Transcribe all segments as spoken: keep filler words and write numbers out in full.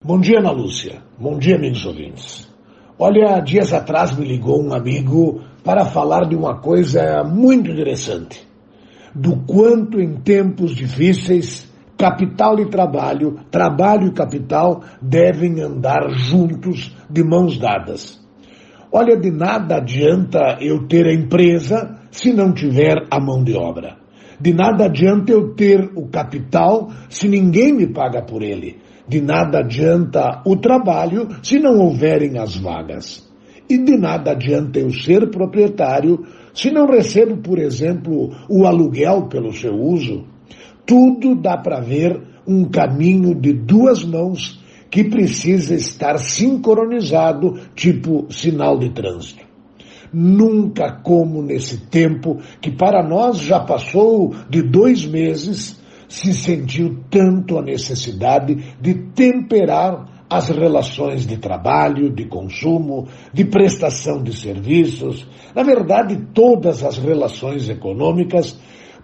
Bom dia, Ana Lúcia. Bom dia, amigos ouvintes. Olha, dias atrás me ligou um amigo para falar de uma coisa muito interessante. Do quanto em tempos difíceis, capital e trabalho, trabalho e capital devem andar juntos de mãos dadas. Olha, de nada adianta eu ter a empresa se não tiver a mão de obra. De nada adianta eu ter o capital se ninguém me paga por ele. De nada adianta o trabalho se não houverem as vagas. E de nada adianta eu ser proprietário se não recebo, por exemplo, o aluguel pelo seu uso. Tudo dá para ver um caminho de duas mãos que precisa estar sincronizado, tipo sinal de trânsito. Nunca como nesse tempo, que para nós já passou de dois meses, se sentiu tanto a necessidade de temperar as relações de trabalho, de consumo, de prestação de serviços, na verdade todas as relações econômicas,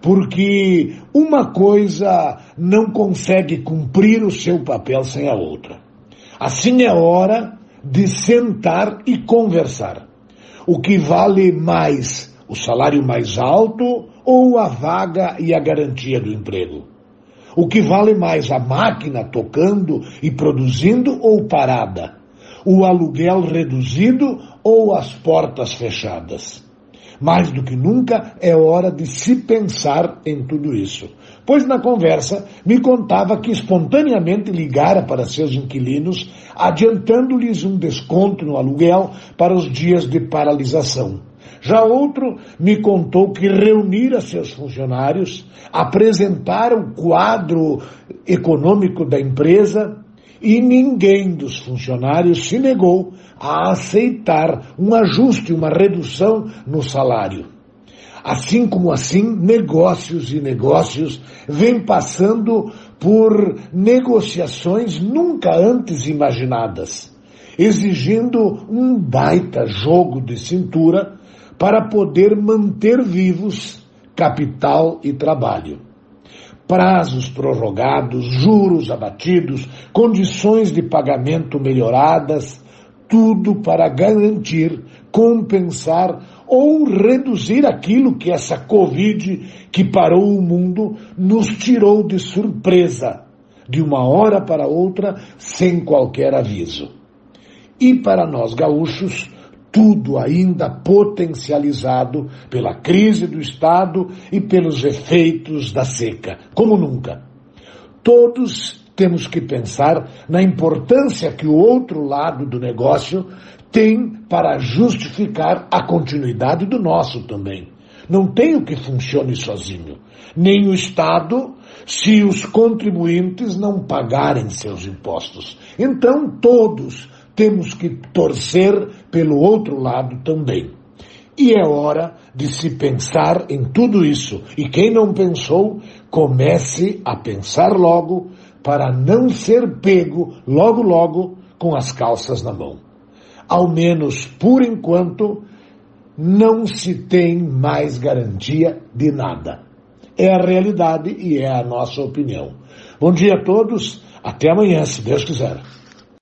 porque uma coisa não consegue cumprir o seu papel sem a outra. Assim é hora de sentar e conversar. O que vale mais, o salário mais alto ou a vaga e a garantia do emprego? O que vale mais, a máquina tocando e produzindo ou parada? O aluguel reduzido ou as portas fechadas? Mais do que nunca é hora de se pensar em tudo isso. Pois na conversa me contava que espontaneamente ligara para seus inquilinos, adiantando-lhes um desconto no aluguel para os dias de paralisação. Já outro me contou que reunira seus funcionários, apresentara o quadro econômico da empresa e ninguém dos funcionários se negou a aceitar um ajuste, uma redução no salário. Assim como assim, negócios e negócios vêm passando por negociações nunca antes imaginadas, exigindo um baita jogo de cintura para poder manter vivos capital e trabalho. Prazos prorrogados, juros abatidos, condições de pagamento melhoradas, tudo para garantir, compensar ou reduzir aquilo que essa Covid que parou o mundo nos tirou de surpresa, de uma hora para outra, sem qualquer aviso. E para nós gaúchos, tudo ainda potencializado pela crise do Estado e pelos efeitos da seca, como nunca. Todos temos que pensar na importância que o outro lado do negócio tem para justificar a continuidade do nosso também. Não tem o que funcione sozinho, nem o Estado, se os contribuintes não pagarem seus impostos. Então todos temos que torcer pelo outro lado também. E é hora de se pensar em tudo isso. E quem não pensou, comece a pensar logo para não ser pego logo logo com as calças na mão. Ao menos por enquanto, não se tem mais garantia de nada. É a realidade e é a nossa opinião. Bom dia a todos, até amanhã, se Deus quiser.